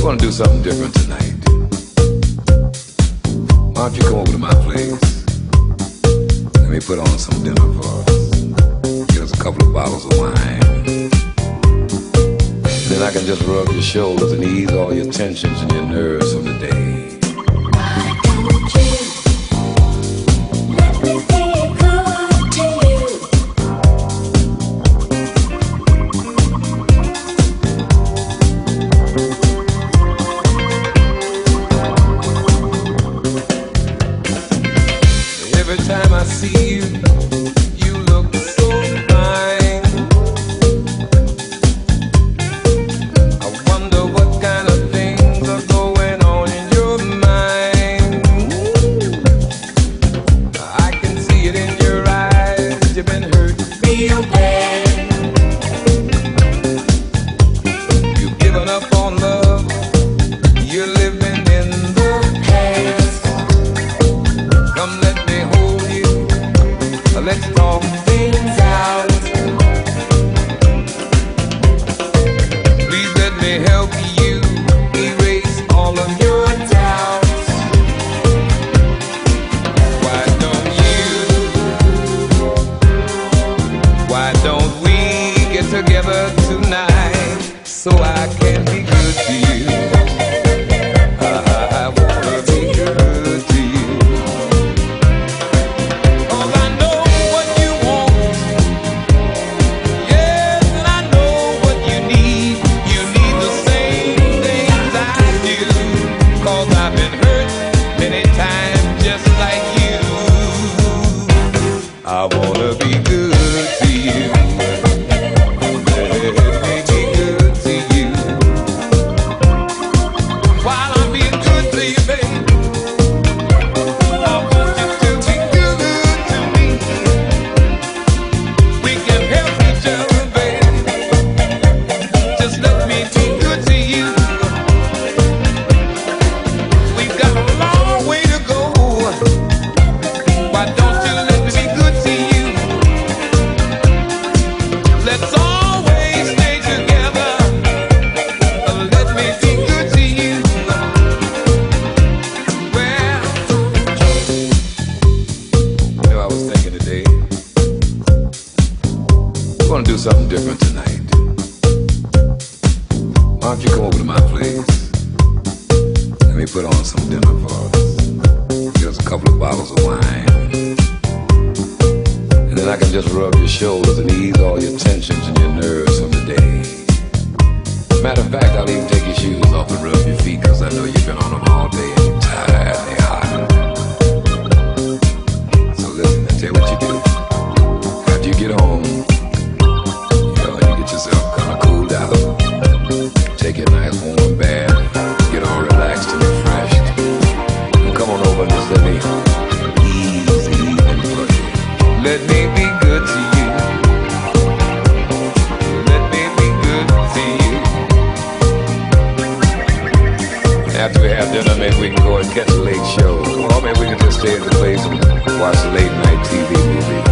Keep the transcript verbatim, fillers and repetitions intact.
We're gonna do something different tonight. Why don't you come over to my place? Let me put on some dinner for us. Get us a couple of bottles of wine. Then I can just rub your shoulders and ease all your tensions and your nerves from the day. Every time I see you, you look so fine. I wonder what kind of things are going on in your mind. I can see it in your eyes. You've been hurt real bad. You've given up on love. You're living in the past. Come let me hold you. Let's talk things out. Please let me help you erase all of your doubts. Why don't you? Why don't we get together tonight so I can be good to you? I, I wanna be good to you. I wanna be good to you. Let me be good to you. While I'm being good to you, babe, I want you to be good to me. We can help each other, babe. Just let me be good to you. We've got a long way to go. Why don't you let me be good to you? Let's always stay together. Let me be good to you. Well, you know, I was thinking today, we're gonna do something different tonight. Why don't you come over to my place? Let me put on some dinner for us. Get us a couple of bottles of wine. And then I can just rub your shoulders and ease all your tensions and your nerves from the day. Matter of fact, I'll even take your shoes off and rub your feet, cause I know you've been on them all day and you're tired and they're hot. So listen, I'll tell you what you do. After you get home, you know, you get yourself kinda cooled out. Take a nice warm bath, get all relaxed and refreshed. And come on over and just let me ease the evening for you. Let me be good to you. Let me be good to you. After we have dinner, maybe we can go and catch a late show. Or maybe we can just stay at the place and watch a late night T V movie.